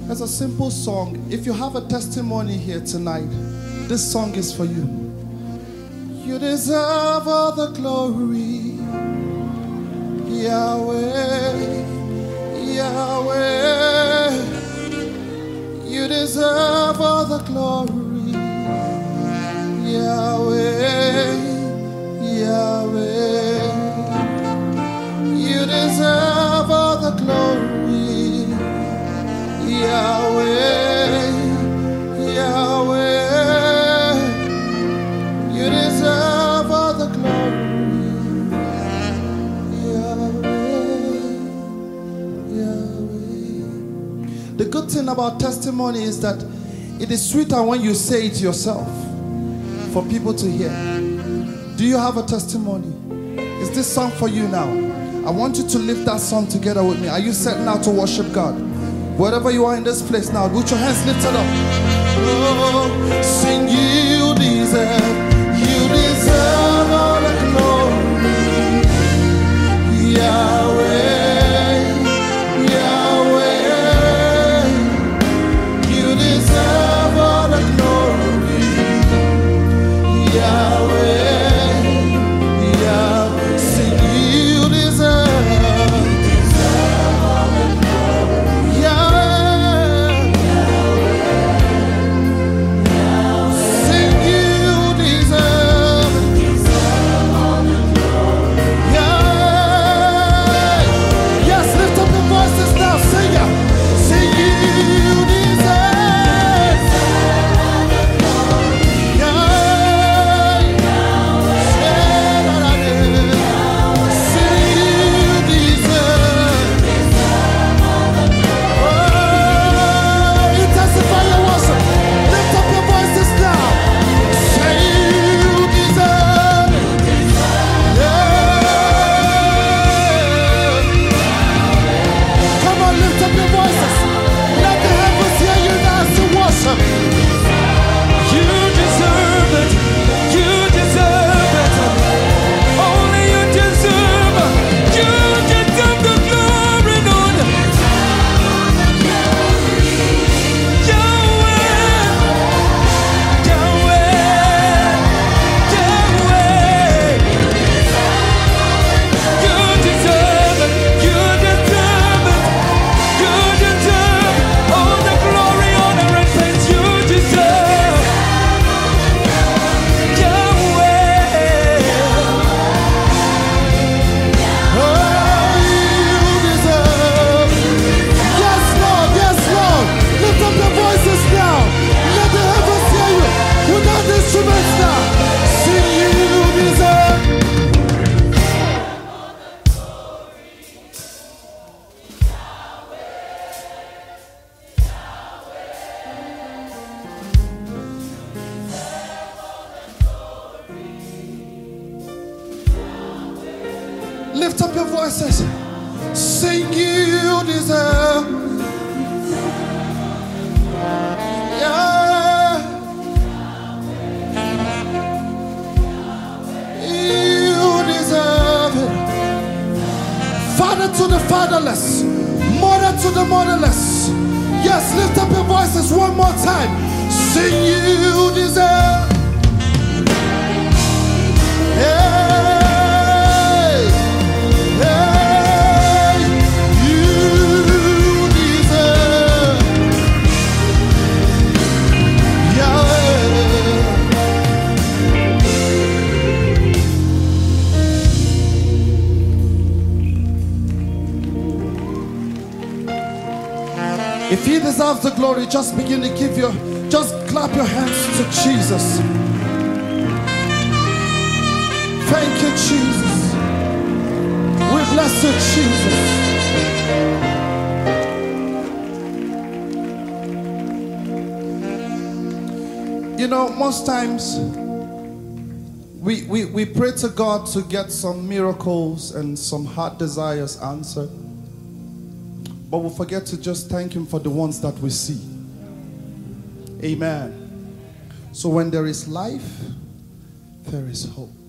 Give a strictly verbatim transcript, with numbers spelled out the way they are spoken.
It's a simple song. If you have a testimony here tonight, this song is for you. You deserve all the glory, Yahweh, Yahweh. You deserve all the glory, Yahweh, Yahweh. You deserve all the glory, Yahweh, Yahweh. You deserve all the glory, Yahweh, Yahweh. The good thing about testimony is that it is sweeter when you say it yourself for people to hear. Do you have a testimony? Is this song for you now? I want you to lift that song together with me. Are you set now to worship God? Wherever you are in this place now, put your hands lifted up. Oh, sing, you deserve, you deserve all the glory, Yahweh, Yahweh. You deserve all the glory, Yahweh. Lift up your voices. Sing, you deserve. Yeah. You deserve it. Father to the fatherless, mother to the motherless. Yes, lift up your voices one more time. Sing, you deserve. Yeah. If he deserves the glory, just begin to give your, just clap your hands to Jesus. Thank you, Jesus. We bless you, Jesus. You know, most times we, we, we pray to God to get some miracles and some heart desires answered. But we'll forget to just thank him for the ones that we see. Amen. So when there is life, there is hope.